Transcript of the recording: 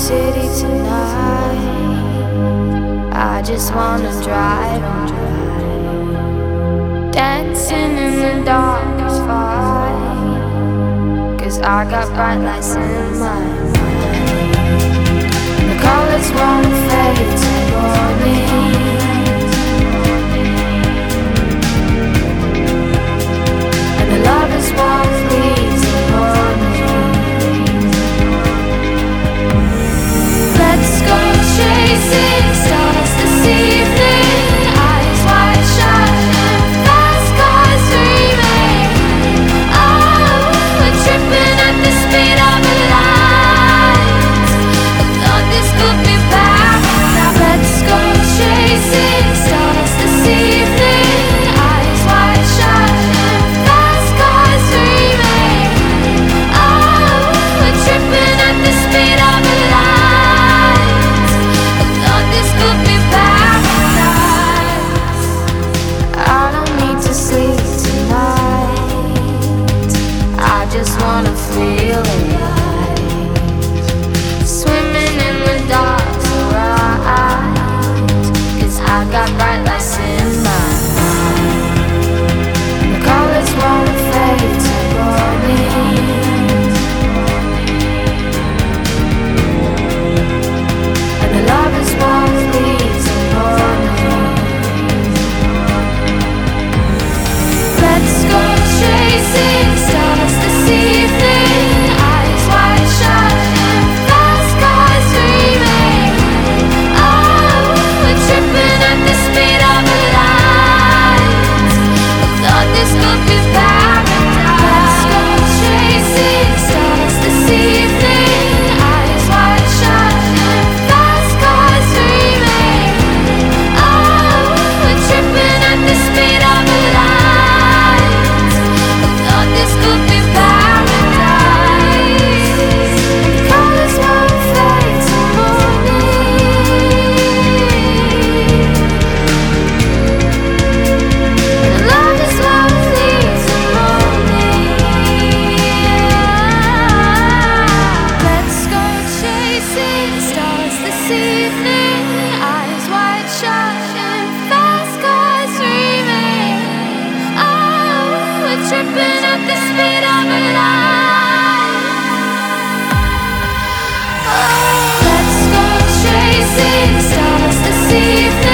city tonight. I just wanna drive, dancing in the dark is fine, 'cause I got bright lights in my mind. The colors won't fade till morning, and the lovers won't leave till morning. Let's go chasing stars this evening, eyes wide shut and fast cars dreaming. Oh, we're tripping at the speed of the light. I thought this could be paradise. Let's go chasing stars this evening, eyes wide shut and fast cars dreaming. Oh, we're tripping at the speed of the light. I thought this could be paradise. I don't need to sleep tonight, I just wanna feel alive. Swimming in the dark's alright, 'cause I got bright lights in my mind. The colors won't fade till morning, and the lovers won't leave till morning. Let's go chasing stars this evening, eyes wide shut and fast cars dreaming. Oh, we're tripping at the speed of the light. I thought this could be paradise. Let's go chasing stars this evening, eyes wide shut and fast cars dreaming. Oh, we're tripping at the speed of the light. I thought this could be paradise. Colors won't fade till morning, and the lovers won't leave till morning. Let's go chasing stars this evening, eyes wide shut and fast cars dreaming. Oh, we're tripping at the speed of a light. Oh, let's go chasing stars this evening.